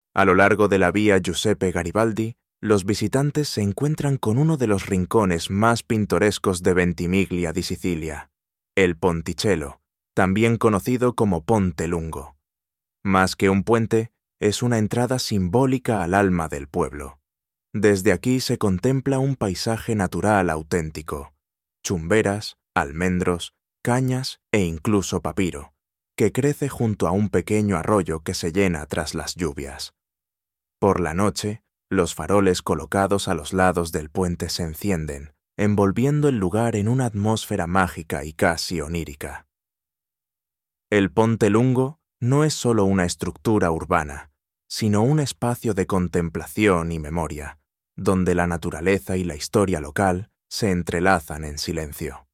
A lo largo de la vía Giuseppe Garibaldi, los visitantes se encuentran con uno de los rincones más pintorescos de Ventimiglia di Sicilia, el Ponticello, también conocido como Ponte Lungo. Más que un puente, es una entrada simbólica al alma del pueblo. Desde aquí se contempla un paisaje natural auténtico: chumberas, almendros, cañas e incluso papiro, que crece junto a un pequeño arroyo que se llena tras las lluvias. Por la noche, los faroles colocados a los lados del puente se encienden, envolviendo el lugar en una atmósfera mágica y casi onírica. El Ponte Lungo no es solo una estructura urbana, sino un espacio de contemplación y memoria, donde la naturaleza y la historia local se entrelazan en silencio.